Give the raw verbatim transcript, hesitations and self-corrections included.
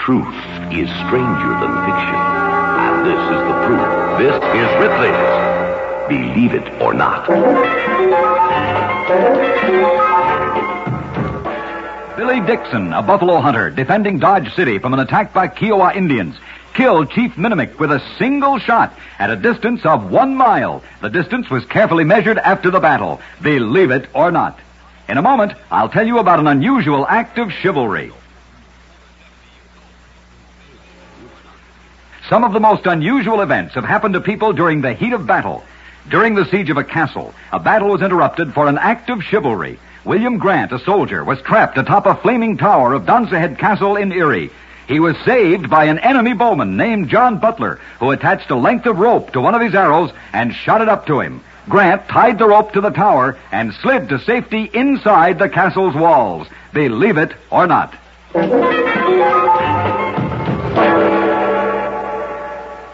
Truth is stranger than fiction. And this is the proof. This is Ripley's Believe It or Not. Billy Dixon, a buffalo hunter, defending Dodge City from an attack by Kiowa Indians, killed Chief Minimic with a single shot at a distance of one mile. The distance was carefully measured after the battle. Believe it or not. In a moment, I'll tell you about an unusual act of chivalry. Some of the most unusual events have happened to people during the heat of battle. During the siege of a castle, a battle was interrupted for an act of chivalry. William Grant, a soldier, was trapped atop a flaming tower of Donsahead Castle in Erie. He was saved by an enemy bowman named John Butler, who attached a length of rope to one of his arrows and shot it up to him. Grant tied the rope to the tower and slid to safety inside the castle's walls. Believe it or not.